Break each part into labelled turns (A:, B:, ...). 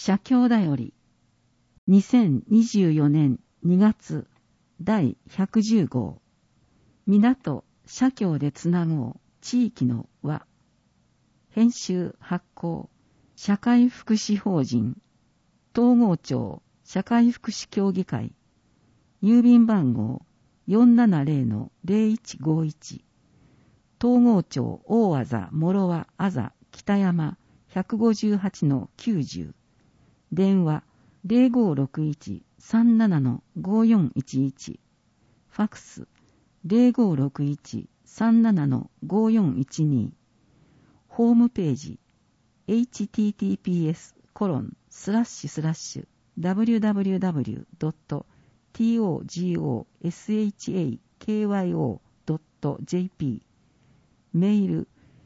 A: 社協だより2024年2月第110号港社協でつなごう地域の輪編集発行社会福祉法人東郷町社会福祉協議会郵便番号 470-0151 東郷町大あざ諸和あざ北山 158-90 電話 0561-37-5411 ファクス 0561-37-5412 ホームページ https://www.togoshaKyo.jp メール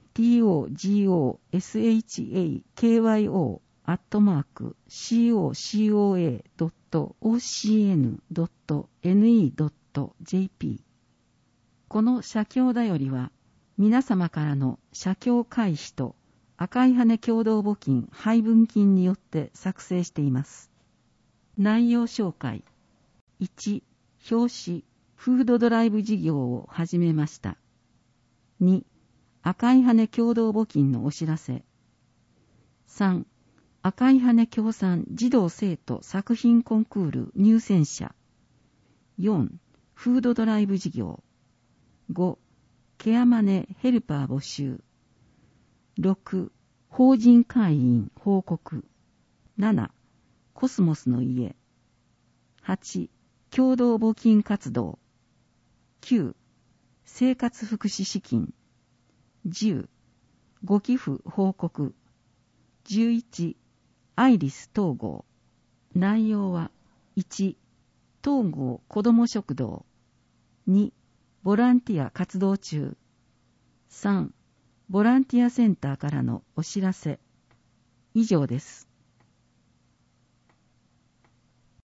A: togoshakyo.coca.ocn.ne.jp この社協だよりは皆様からの社協会費と赤い羽共同募金配分金によって作成しています。内容紹介。1、表紙、フードドライブ事業を始めました。2、赤い羽共同募金のお知らせ。3、赤い羽協賛児童生徒作品コンクール入選者。4、フードドライブ事業。5、ケアマネヘルパー募集。6、法人会員報告。7、コスモスの家。8、共同募金活動。9、生活福祉資金。10、ご寄付報告。11、アイリス統合。内容は1、統合子ども食堂。2、ボランティア活動中。3、ボランティアセンターからのお知らせ。以上です。